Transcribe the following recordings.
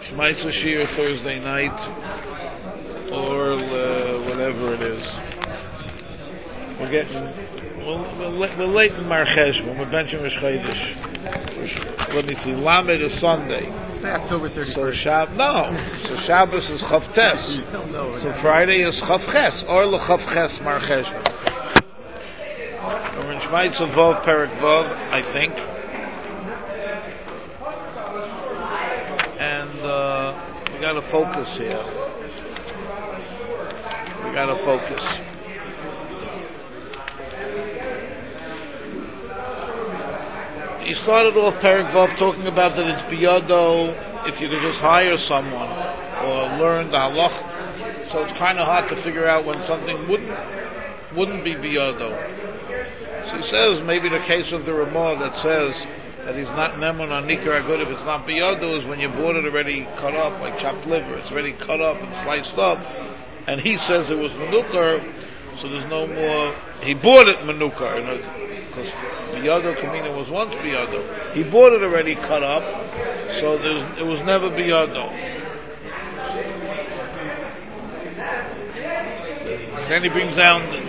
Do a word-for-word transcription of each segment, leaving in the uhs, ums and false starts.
Shmaitza Shir Thursday night, or uh, whatever it is. We're getting, we're, we're, we're late in Mar Cheshvan, we're benching Rosh Chodesh. Let me see, Lamed is Sunday. Say October thirty-first. So Shab, no, so Shabbos is Chavtes. So Friday is Chavches, or Le Chavches Mar Cheshvan. We're in Shmaitza Vov, Perek Vov, I think. And uh, we got to focus here. We got to focus. He started off Perek Vav talking about that it's biyado if you could just hire someone or learn the halach. So it's kind of hard to figure out when something wouldn't wouldn't be biyado. So he says maybe the case of the Ramah that says that he's not nemun on nikar good if it's not biyado is when you bought it already cut up, like chopped liver. It's already cut up and sliced up, and he says it was menukar, so there's no more. He bought it menukar, you know, because biyado kamina was once biyado. He bought it already cut up, so there's, it was never biyado. Then he brings down. The,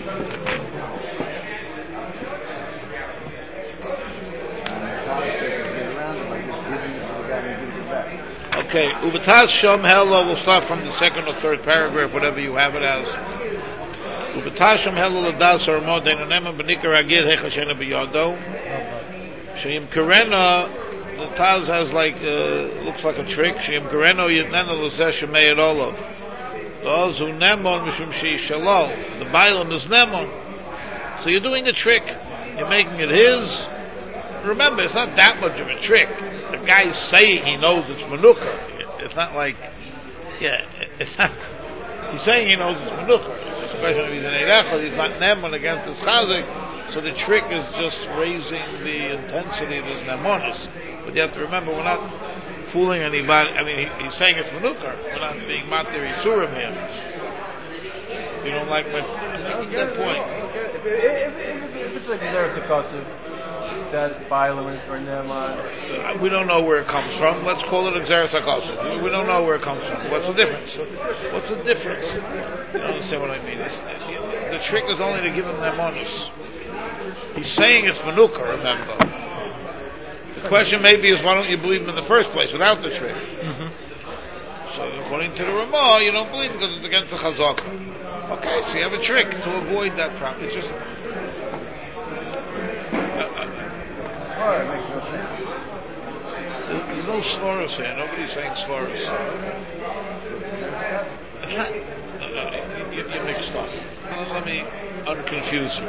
Okay, Uvatas Shom Hello, we'll start from the second or third paragraph, whatever you have it as. Uvatas Shom Hello Ladas Harmo Denanema Benikar Agid Hechashena Biyado. Shayim Karena, the Taz has like, uh, looks like a trick. Shayim Karena Yitnana Luzesh Shemei Olov. Those who Nemon Mishum Shi Shalom. The Bailam is Nemon. So you're doing a trick. You're making it his. Remember, it's not that much of a trick. The guy's saying he knows it's Menukah. It's not like, yeah, it's not, he's saying he knows it's Menukah. It's just a question of he's an Eirechot, he's not Neman against this Chazik, so the trick is just raising the intensity of his Nemonis. But you have to remember, we're not fooling anybody. I mean, he, he's saying it's Menukah. We're not being Matir Yisurim here. You don't like my, I'm making that point. If, if, if, if it's like Zerach Akasiv, that's Bailam or Neman. We don't know where it comes from. Let's call it Exeris HaKosov. We don't know where it comes from. What's the difference? What's the difference? You don't understand what I mean. It's, the trick is only to give him Nemonis. He's saying it's Menukah, remember. The question maybe is, why don't you believe him in the first place without the trick? Mm-hmm. So according to the Ramah, you don't believe him because it's against the Chazakah. Okay, so you have a trick to avoid that problem. It's just... Oh, it makes no sense. There's no svaras here. Nobody's saying svaras. No, no, you, you're mixed up. Let me unconfuse you.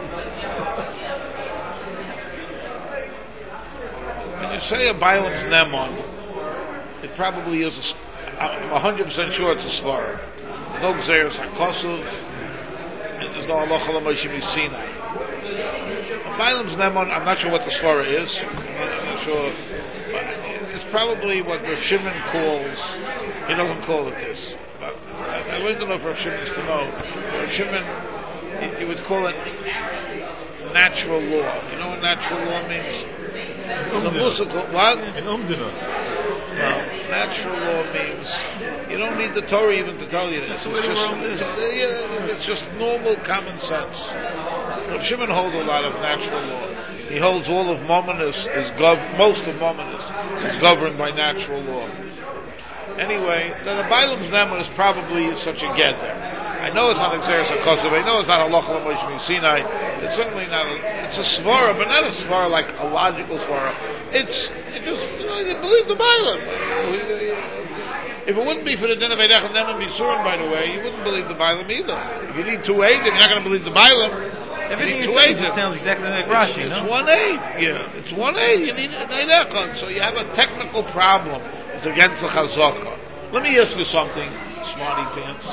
When you say a Bailam's Nemon, it probably is a, I'm one hundred percent sure it's a svara. There's no Gzeres HaKosov, and there's no Allah Chalam Moshe Sinai. Bailam's Nemon, I'm not sure what the svara is. I'm not, I'm not sure. But it's probably what Rav Shimon calls, he doesn't call it this. But I, I learned enough Rav Shimon's to know. Rav Shimon, he, he would call it natural law. You know what natural law means? It's a musical, what? No, natural law means you don't need the Torah even to tell you this. It's just, it's, yeah, it's just normal common sense. Rav Shimon holds a lot of natural law. He holds all of Mominus is gov- most of Mominus is governed by natural law. Anyway, then the Bailam's Neman is probably such a gather. I know it's not Exeris HaKosov. I know it's not Allah Chalam Moshe Sinai. It's certainly not a, it's a svara, but not a svara like a logical svara. It's, it just, you know, you believe the Bailam. If it wouldn't be for the din of Eirechot Neman Bisurim, by the way, you wouldn't believe the Bailam either. If you need two Eidim, you're not going to believe the Bailam. Everything you say just sounds exactly like Rashi, it's, no? It's one Eid, yeah. It's one Eid. You need an Eirechot. So you have a technical problem. It's against the Chazakah. Let me ask you something, smarty pants.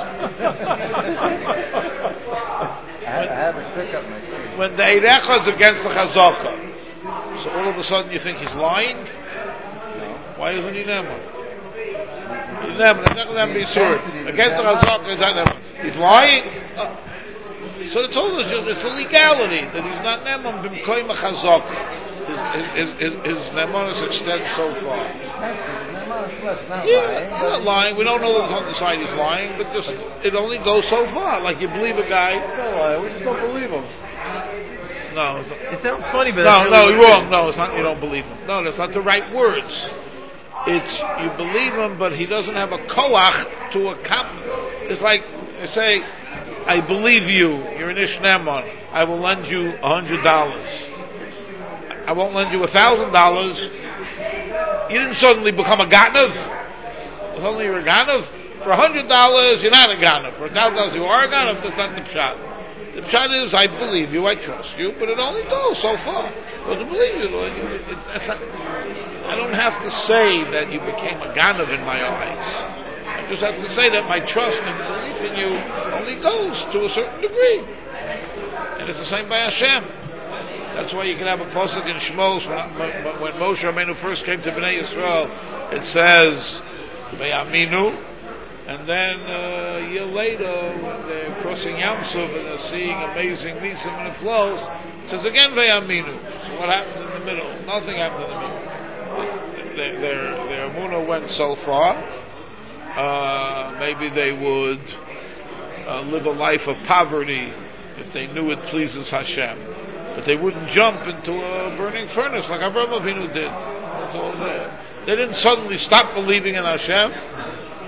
I have a trick up my sleeve. When the Eirechot is against the Chazakah, so all of a sudden you think he's lying? No. Why isn't he Neman? He's Neman. He's not going to be sure. Against the Chazakah, he's not Neman. He's lying? Uh, so it's all it's a legality that he's not Neman b'mkoim a Chazakah. His his his, his Nemanis extends so far. Well, it's not Yeah, lying. he's not lying. We don't know that on the side he's lying, but just it only goes so far. Like you believe a guy. It's not lying. We just don't believe him. No, it's not. It sounds funny, but No, that's no, really you're what it wrong. No, it's not. You don't believe him. No, that's not the right words. It's you believe him, but he doesn't have a koach to accomplish. It's like they say, I believe you. You're an Ishnaman. I will lend you a hundred dollars. I won't lend you a thousand dollars. You didn't suddenly become a ganav. Suddenly you're a ganav. For a hundred dollars, you're not a ganav. For a thousand dollars, you are a ganav. That's not the pshat. The pshat is, I believe you, I trust you, but it only goes so far. But to believe you, it, it, it, I don't have to say that you became a ganav in my eyes. I just have to say that my trust and belief in you only goes to a certain degree. And it's the same by Hashem. That's why you can have a pasuk in Shmos when, when Moshe Rabbeinu first came to Bnei Yisrael. It says, Ve'aminu. And then uh, a year later, when they're crossing Yam Suf and they're seeing amazing nisim and it flows, it says again Ve'aminu. So what happened in the middle? Nothing happened in the middle. Their their, their emunah went so far. Uh, maybe they would uh, live a life of poverty if they knew it pleases Hashem, but they wouldn't jump into a burning furnace like Avraham Avinu did. That's all there. They didn't suddenly stop believing in Hashem.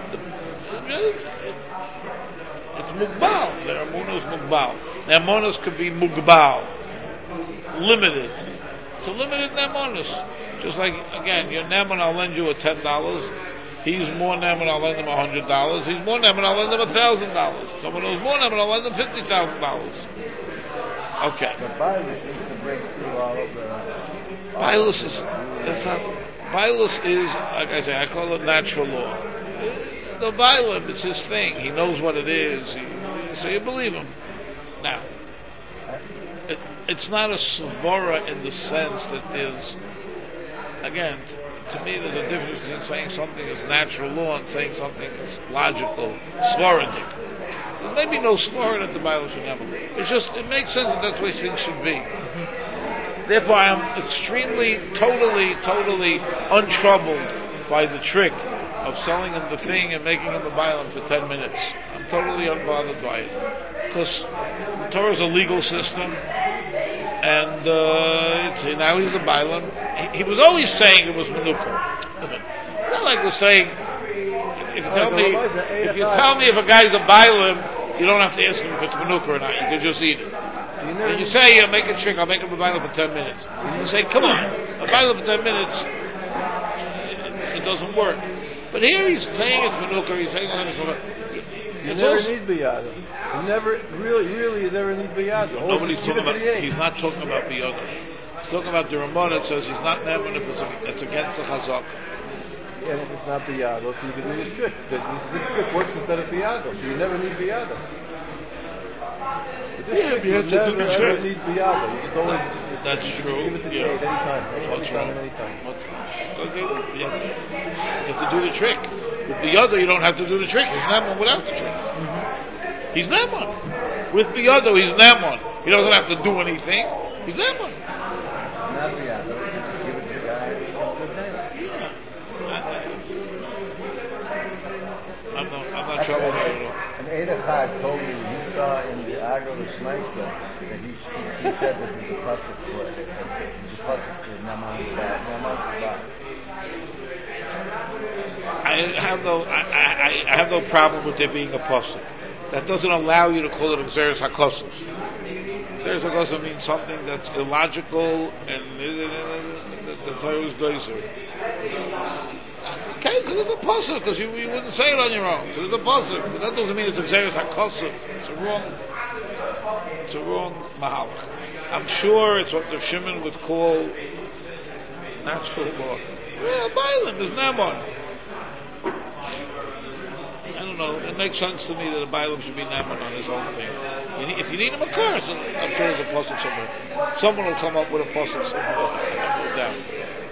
It's mugbal. Their emunah is mugbal. Their emunahs could be mugbal, limited. It's a limited emunah. Just like again, your neman, I'll lend you a ten dollars. He's more neman, I'll lend him a hundred dollars. He's more neman, I'll lend him a thousand dollars. Someone who's more neman, I'll lend him fifty thousand dollars. Okay. But Bailus needs to break through all of the. Bailus is that's not. Bailus is like I say. I call it natural law. It's the Bailam. It's his thing. He knows what it is. He, so you believe him. Now, it, it's not a svara in the sense that there's again. To me, there's a difference between saying something is natural law and saying something is logical, svaradik. There's maybe no svara that the Bible should have. It's just, it makes sense that that's the way things should be. Therefore, I am extremely, totally, totally untroubled by the trick of selling him the thing and making him a Bailam for ten minutes. I'm totally unbothered by it. Because the Torah is a legal system, and uh, it's, now he's the Bailam. He, he was always saying it was Menukah. Listen, it's not like we're saying, if you tell me, if you tell me if a guy's a Bailam, you don't have to ask him if it's Menukah or not. You can just eat it. And you say, yeah, make a trick, I'll make him a Bailam for ten minutes. You say, come on, a Bailam for ten minutes, it, it doesn't work. But here he's saying it's Menukah, he's saying it's Menukah. You never also, need biyada. You never, really, really, you never need biyada. Nobody's talking about, he's not talking about biyada. He's talking about the Ramah that says he's not neman if it's, it's against the chazak. Yeah, if it's not biyada, so you can do this trick. Because this, this trick works instead of biyada, so you never need biyada. But this yeah, trick, you never, never need biyada. You just always just, That's just true. Give it to yeah. Kate anytime. What's anytime, wrong? anytime. What's wrong? Okay. You have, to, you have to do the trick. With biyada, you don't have to do the trick. He's neman without the trick. Mm-hmm. He's neman. With biyada, he's neman. He doesn't have to do anything. He's neman. Not biyada. Just give it to the guy. Yeah. I'm not, I'm not troubled by it at all. An Eidachad told me he saw in the Agro of Shmaisa that he, he, he said that there's a pasuk for it. There's a pasuk for Naman Naman I have no I, I, I have no problem with there being a pasuk. That doesn't allow you to call it a Gzeres HaKosov. Gzeres HaKosov means something that's illogical and the, the Torah is geyser. Okay, so there's a pasuk because you, you wouldn't say it on your own. So there's a pasuk, but that doesn't mean it's a Gzeres HaKosov. It's a wrong, it's a wrong mahalach. I'm sure it's what the Shimon would call natural law. Yeah, Bailam is Naman. I don't know. It makes sense to me that a Bailam should be Naman on his own thing. You need, if you need him a curse, I'm sure there's a pasuk somewhere. Someone will come up with a pasuk somewhere. No doubt.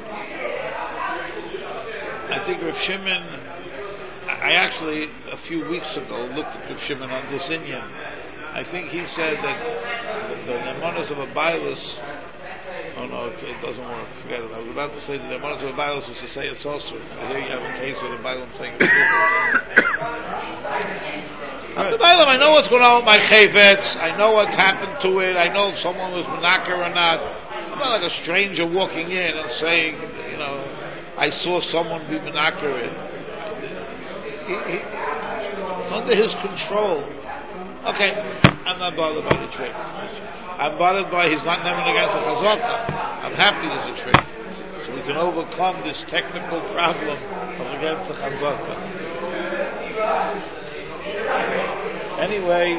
I think Rav Shimon, I actually, a few weeks ago, looked at Rav Shimon on this Inyan. I think he said that the, the nemanas of a Bailus Oh no, okay, it doesn't work. Forget it. I was about to say that one of the Bibles is to say it's also. Here you have a case where the Bible is saying it's Not the Bible. I know what's going on with my chayvetz. I know what's happened to it. I know if someone was menakir or not. I'm not like a stranger walking in and saying, you know, I saw someone be menakir it. He, he, it's under his control. Okay, I'm not bothered by the trick. I'm bothered by he's not never against the chazaka. I'm happy there's a trick, so we can overcome this technical problem of against the chazaka. Anyway,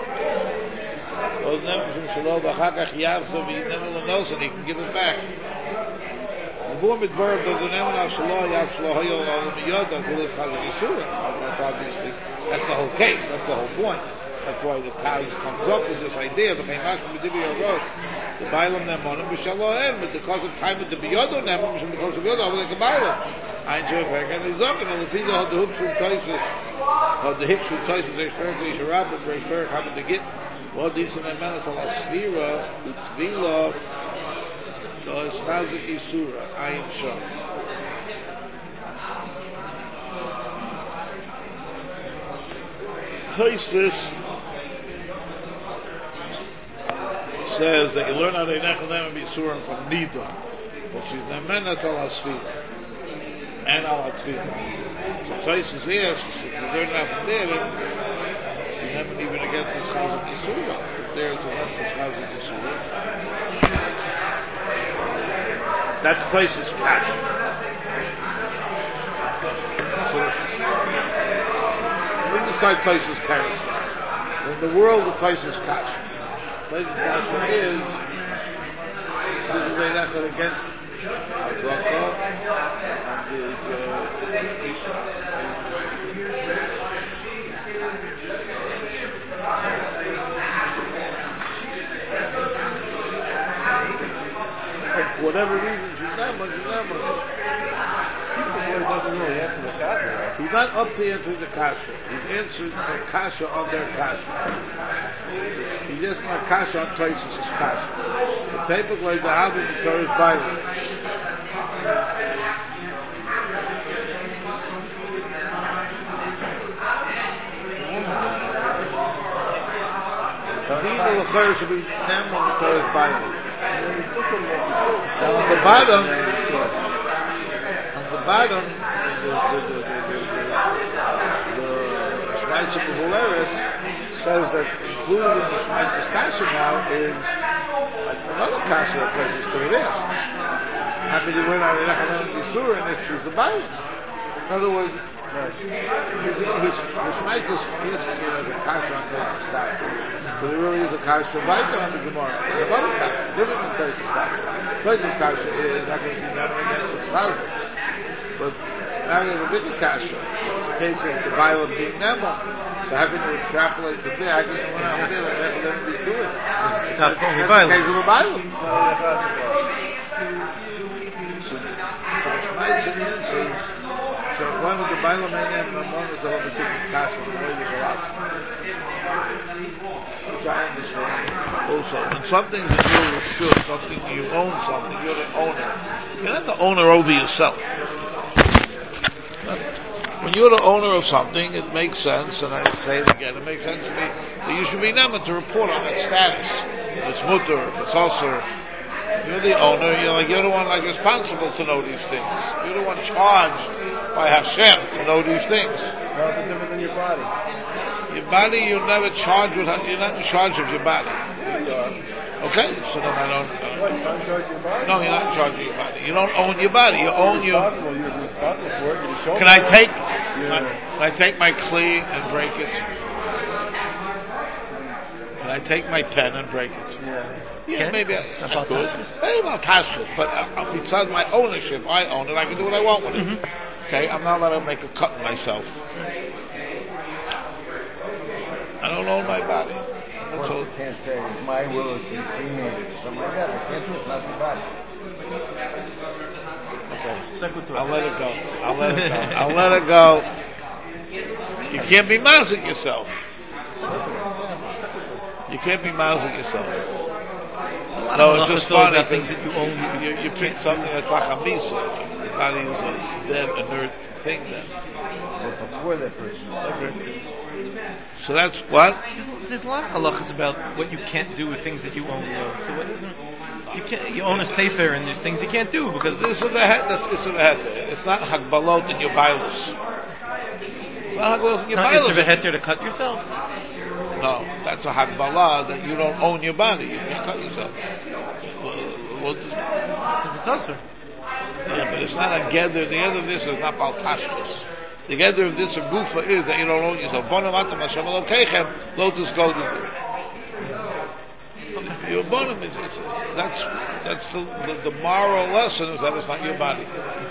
those never from shalom b'chakach yavza v'yidnemu l'nos, and he can give it back. The born with verb does the name of shalom yav shalom hayol al miyoda kulis chazak yisura. That's obviously that's the whole case. That's the whole point. That's why the Taz comes up with this idea. The Bailam Nemonim B'Shalohem, but because of time with the Biyodo Nemonim, because of Biyodo, like a Bailam. Ein Shofek, and he's talking, and the Pizza had the hooks from Toises, had the hicks from Toises, they shperk, they sharab, and they shperk, having to get, what these in the Menas al Asfira, Utvila, the Eschazik Isura, Ein Shom. Toises, says that you learn how to nechel them and be surim from Nida, which is nemenas al hasfila and al hatfila. So Taisus asks, if you learn that from there, then you haven't even against this chazak yisura. If there's against this chazak yisura, that's Taisus cash. So leave aside Taisus terrace. In the world of Taisus cash. Taisus Kasha is this is a nechel against Hazaka and is for whatever reason she's not much, she's not much. He doesn't really answer the kasha, right? He's not up to answering the kasha. He's answering the kasha on their kasha. He's just not kasha on Taisus' kasha. The typically the having the Torah's Bible. People of Torah should be them on the Torah's Bible. Now on the bottom, on the bottom, the the the the the Shmaitz of Vuleris says that included in the Shmaitz's kasha now is another kasha that places to it. Happy to learn how to learn the Yisur and this is the Bible. In other words, his his Shmaitz's is as a kasha on Taisus kasha, but it really is a kasha right on the Gemara. It's another kasha, different than Taisus kasha. Taisus kasha is not going to be never against the chazak, but now we have a bigger kasha. It's a case of the Bible being Nema. So how can you extrapolate from there? How can you run out there and let them be doing it? It's not That's only the case of the Bible. So, Shmaitz in the answers, so one with the Bible may name Mamon is a little bit different cash from the way there's a lot. Which I understand also. When something's in your reshut, something you own something, you're the owner. You're not the owner over yourself. When you're the owner of something, it makes sense, and I say it again, it makes sense to me that you should be nema to report on its status. If it's mutter, if it's also, you're the owner, you're like you're the one like responsible to know these things. You're the one charged by Hashem to know these things. No, it's different than your body. Your body, you're never charged with. You're not in charge of your body. Yeah, you are. Okay, so then I don't. Uh, What, you don't charge your body? no, you're not in charge of your body. You don't own your body. You own your. Responsible. You're responsible for it. You're the shoulder. Can I take? Yeah. My, can I take my kli and break it? Can I take my pen and break it? Yeah. Yeah, Can? maybe I, I About could. tashkis? Maybe about tashkis, but uh, besides my ownership, I own it. I can do what I want with it. Mm-hmm. Okay, I'm not allowed to make a cut in myself. I don't own my body. That's all. You can't say my will is to be cremated or something like that. I can't do it. It's not your body. Okay, Secretary. I'll let it go. I'll let it go. I'll let it go. You can't be mazik yourself. You can't be mazik yourself. a lot No, of it's just halachas funny about things because that you own. You, you pick something that's like a misa. The body is a dead, inert thing then. But before that person. So that's what? There's, there's a lot of halachas about what you can't do with things that you own, though. So what doesn't you can't you own a sefer and there's things you can't do because This is the head. That's this is the head. It's not hagbalot in your bailus. It's not hagbalot in your it's not bailus. your heter to cut yourself. No, that's a hagbalah that you don't own your body. You can't cut yourself. Well, well, Because it's usher. yeah, but it's not a gather. The end of this is not baltashkus. The gather of this a gufa is that you don't own yourself. Bonamatam Hashem Elokechem lotus go to do. Your bonum is it's, it's, that's that's the, the the moral lesson is that it's not your body.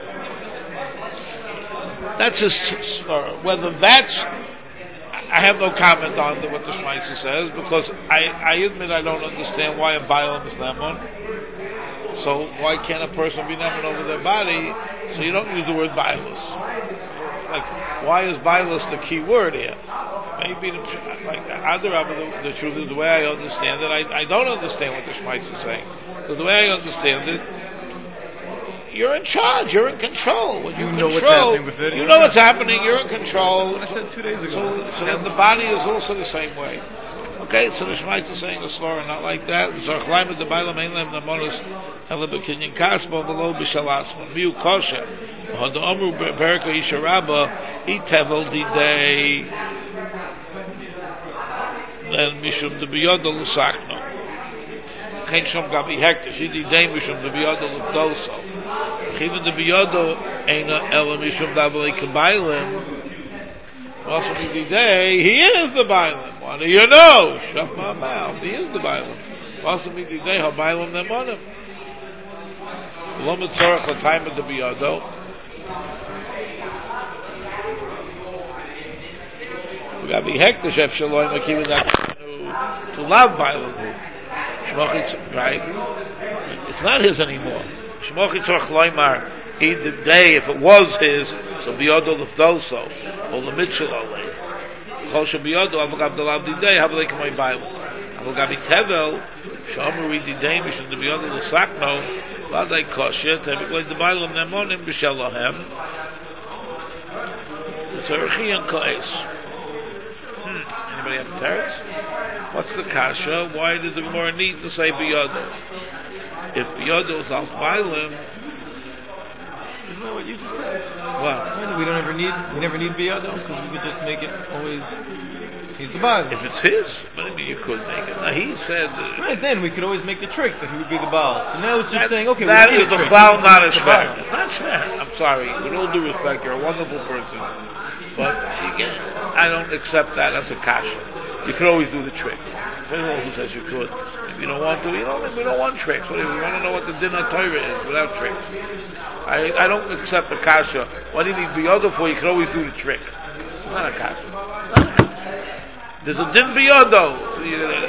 That's just uh, whether that's. I have no comment on the, what the Shmaisa says because I, I admit I don't understand why a Bailam is Neman. So why can't a person be Neman over their body? So you don't use the word Bailus. Like, why is Bailus the key word here? Maybe, the, like, either of the, the truth is the way I understand it. I, I don't understand what the Shmaisa is saying. So the way I understand it, you're in charge. You're in control. When you, You know control, what's happening with it. you know what's happening. You're in control. That's what I said two days ago. So, so then the body is also the same way. Okay, so the Shemaita is saying a slur not like that. So Chlaim the Bailam Einlam Namonis Hela Bekinyan Kaspa Velo B'Shalasma Miu Kosher Hod Amru Berka Isharaba Itevel Didei Then Mishum the Biyodol Lusakno Chen Shom Gabi Hektish Didei Mishum the Biyodol Lupdoso Even the Biyodol Eina Ela Mishum Dabali Kabailim Also, Mididei, he is the Bailam. What do you know? Shut my mouth. He is the Bailam. Also, Mididei, how Bailam them on him. Lomit Tzorach L'Taim of the Biyado. We got to be hektish Ef Shaloi Makivin that to love Bailam. Shmochit, right? It's not his anymore. Shmochit Tzorach Loimar. He the day, if it was his, so Biyado L'Fdoso, or the Mitchell Olay. Chosha Biyado, Avogab Dalav Didei, Havalei Kamoy Bailam. Avogabi Tevel, Shomeri Didei, Mishon the Biyado L'Sakno, Vadai Kosher, Tevikloi the Bailam Nemonim, B'Shelahem. It's a Rechiyan Ko'es. Hmm, anybody have a teretz? What's the Kasha? Why did the Gemara need to say Biyado? If Biyado is Al Bailam, isn't that what you just said? what? We don't ever need, we never need Biyado because we could just make it always. He's the Baal. If it's his, maybe you could make it. Now he said, uh, right then we could always make the trick that he would be the Baal. So now it's just that, saying, okay, that we is the trick. clown, not a The shver. Baal. It's not shver. I'm sorry. With all due respect, you're a wonderful person, but you get, I don't accept that as a kasha. You could always do the trick. There's no one who says you could. If you don't want to, you don't. We don't want tricks. What, we want to know what the dinner Torah is without tricks. I, I don't accept the kasha. What do you need biyodo for? You can always do the trick. It's not a kasha. There's a din biyodo. You know,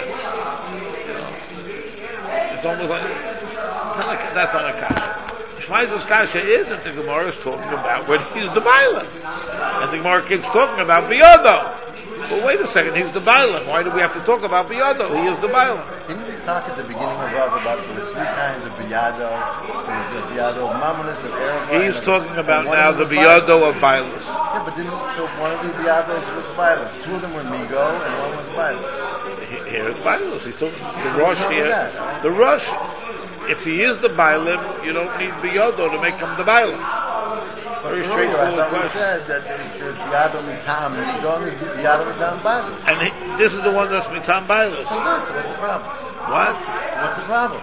it's almost like it's not a, that's not a kasha. Shmaizel's kasha is that the Gemara is talking about when he's the Bailam, and the Gemara keeps talking about biyodo. Well, wait a second, he's the Bailam. Why do we have to talk about Biyado? He is the Bailam. Didn't we talk at the beginning of Rav about the three kinds of Biyado? There's the Biyado of Mamonis, of Erev. He's talking about now the Biyado of Bailas. Yeah, but didn't, so one of the Biyados was Bailas. Two of them were Migo, and one was Bailas. Here is Bailas. He's talking the Rosh here. The Rosh, if he is the Bailam, you don't need Biyado to make him the Bailam. Very straightforward question. Said that there's Biyado Mitam Migo and Biyado Mitam Bailas. And he, this is the one that's Mitam Bailas. So what's the problem? What? What's the problem?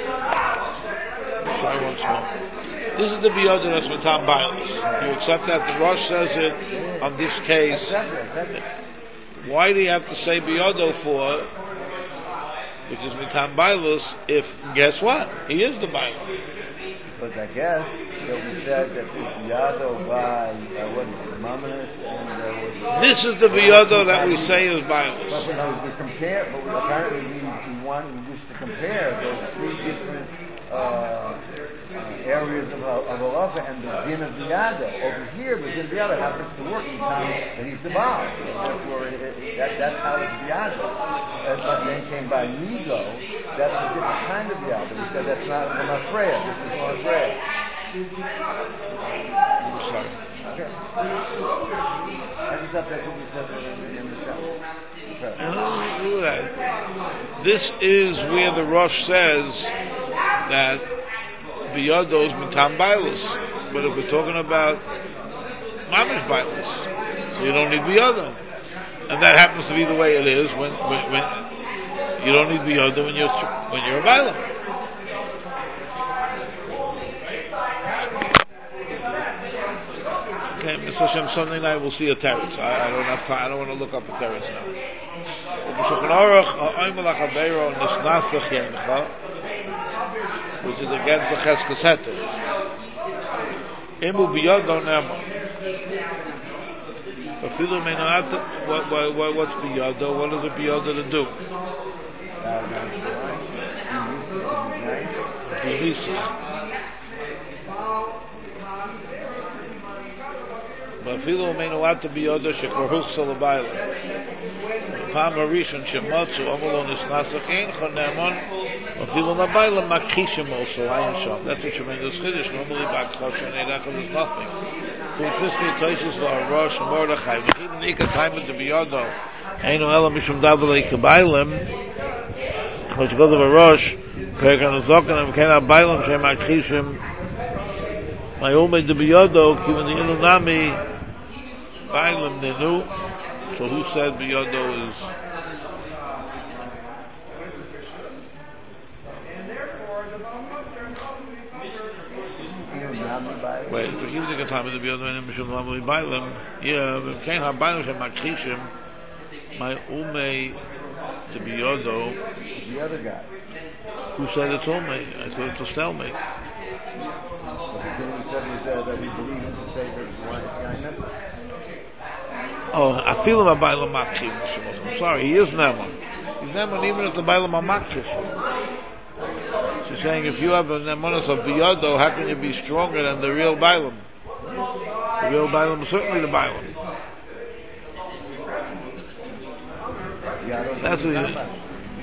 Try once more. This is the Biyado that's Mitam Bailas. You accept that? The Rosh says it on this case. Why do you have to say Biyado for? Because Mitam Bailas, if, guess what? He is the Bailam. But I guess that we said that the Biyado by uh, what is it, Mamonis, and there was. This is the Biyado that we say is Bailas. But we, we compare, but we, apparently we, we want we wish to compare those three different uh, uh, uh, areas of of halacha and the din of biyado. Over here, the din of biyado happens to work in time that he's the baal. So therefore, it, it, that, that's how it's biyado. As my then came by nigo, that's a different kind of biyado. We said that's not lemafreya. This is lemafreya. I'm sorry. Okay. I just thought that's what we said in the chapter. No, do that. This is where the Rosh says that biyado is mitam bailus. But if we're talking about mamish bailus, so you don't need biyado, and that happens to be the way it is when when, when you don't need biyado when you're when you're a bailam. Okay, Mister Hashem, Sunday night we'll see a teretz. I, I don't have time. I don't want to look up a teretz now. Which is against the Cheskes Heter. Imu biyado nema. What, what, what, what's biyado? What is it biyado to do? ואפילו מנועד ביודו שכרוך סלביילה פעם הראשון שמצאו אמרו לו נכנס לכן חנמון ואפילו לביילה מכחישים also עין שם. That's a tremendous chiddush. Normally בהכחש ונדח is nothing. ופסקי תויסוס והראש מרדכי וכיוון איקה טיימת ביודו אינו אלא משום דבלי כביילם כמו שכתוב בראש פרק הנזוקן הם כן הביילם שהם מכחישים my old the biyado given the inunami bailam nenu. So who said biyado is? Wait, for even the time of the biyado and mishum namli bailam, yeah, can't have bailam shem makishim. My ume the biyado. The other guy. Who said it's ume? I said it's a stelme. Oh, I feel him a bailam makshim. I'm sorry, he is neman. He's neman even if the bailam makshim. She's saying if you have a nemanas of biyado, how can you be stronger than the real bailam? The real bailam is certainly the bailam. That's it.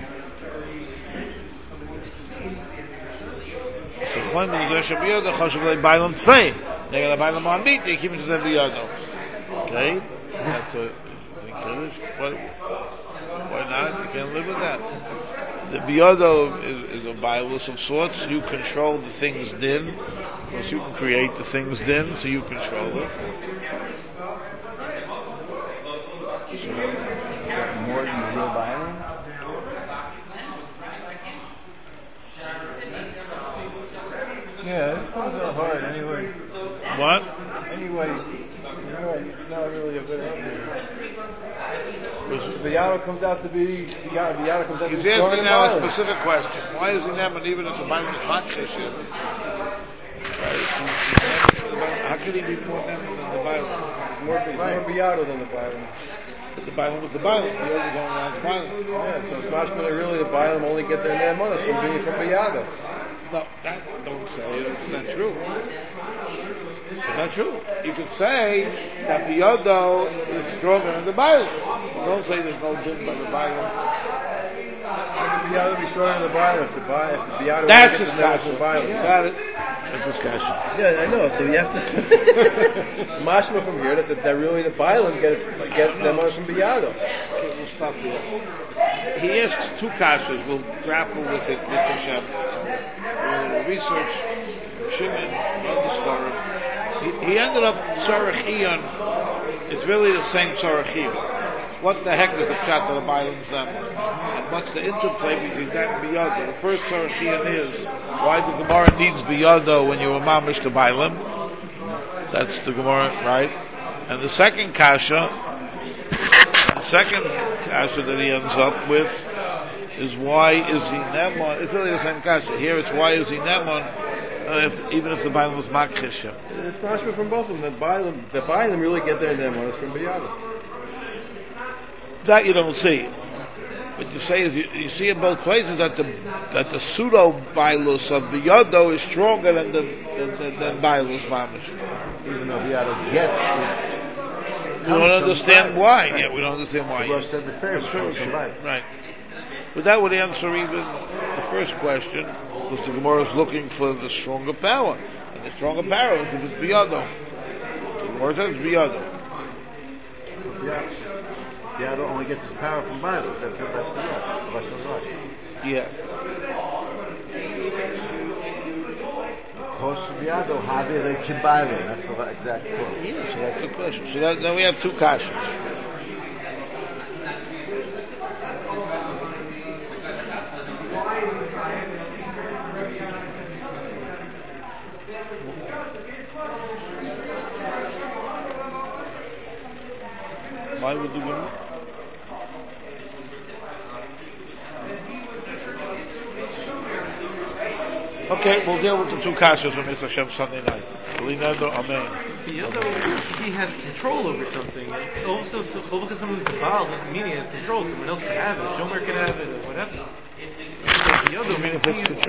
So when the Zesha Biyado, Choshev Lei Bailam Tfei. They're going to Bailam on meat, they keep it to the Biyado. Okay? That's a Why, why not? You can't live with that. The Biyado is, is a Bailus of sorts. You control the things din. Plus you can create the things din, so you control it. So, more than the real Bailam? Yeah, this one's not hard anyway. What? Anyway, you're right, it's not really a good answer. Biyado comes out to be, Biyado comes out to He's be asking now a violence. specific question. Why is he never, even if the Bible is not Cheshire? Right? How can he be more never than the Bible? It's more, it's more Biyado than the Bible. But the Bible was the Bible. He was going around the Bible. Yeah, so it's mashma that really the Bible only get their name on it from being from Biyado. No, that don't say it. It's not true. It's not true. You could say that Biyado is stronger than the Bible. Don't say there's no din by the Bible. How can Biyado be stronger than the Bible if the Bible, if the Biyado That's gets the name from the Bible? You got it. That's discussion. Yeah, I know. So you have to mashma from here that that really the Bible gets gets them on from Biyado. Okay, we'll stop there. He asks two kashas. We'll grapple with it with Hashem. We'll research Shimon, another story. He, he ended up Tzarech Iyon. It's really the same Tzarech Iyon. What the heck is the pshat of the Bible? And what's the interplay between that and Biyado? The first Tzarech Iyon is why the Gemara needs Biyado when you're a mamish to Bailam. That's the Gemara, right? And the second kasha, the second kasha that he ends up with is why is he Nemon? It's really the same kasha. Here it's why is he Nemon? Uh, if, even if the Bailam was Makhisha. It's mashma from both of them. The Bailam, the Bailam really get their name on it from Biyado. That you don't see. What you say is you, you see in both places that the that the pseudo bailus of the Yado is stronger than the than, than, than bailus mamish. Even though the other gets We don't understand why. Right. Yeah, we don't understand why. The said the first sure. Right. But that would answer even the first question, because the Gemara is looking for the stronger power. And the stronger power is if it's biyado. The Gemara says it's biyado. Biyado only gets his power from Bibles. That's the that's the right. Yeah. Biyado havire kibaylim. That's the exact quote. Yeah, so that's the question. So that, then we have two kashas. Why would you win? Okay, we'll deal with the two kashas on Mister Hashem Sunday night. Amen. The other, he has control over something. And also, so, because someone who's the Baal doesn't mean he has control. Someone else can have it. Shomer can have it, or whatever. The other, I mean, if it's control.